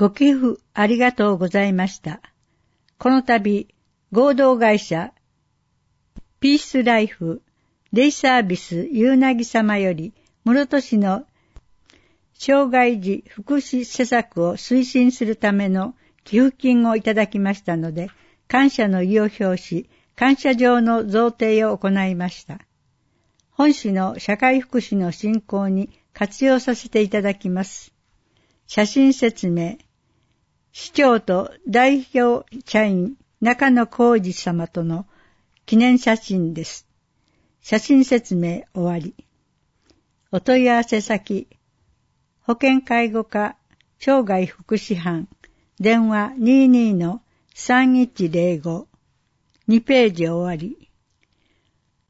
ご寄付ありがとうございました。この度、合同会社、ピースライフ、デイサービスゆうなぎ様より、室戸市の障害児福祉施策を推進するための寄付金をいただきましたので、感謝の意を表し、感謝状の贈呈を行いました。本市の社会福祉の振興に活用させていただきます。写真説明。市長と代表社員中野浩二様との記念写真です。写真説明終わり。お問い合わせ先、保健介護課障害福祉班、電話 22-3105、2ページ終わり。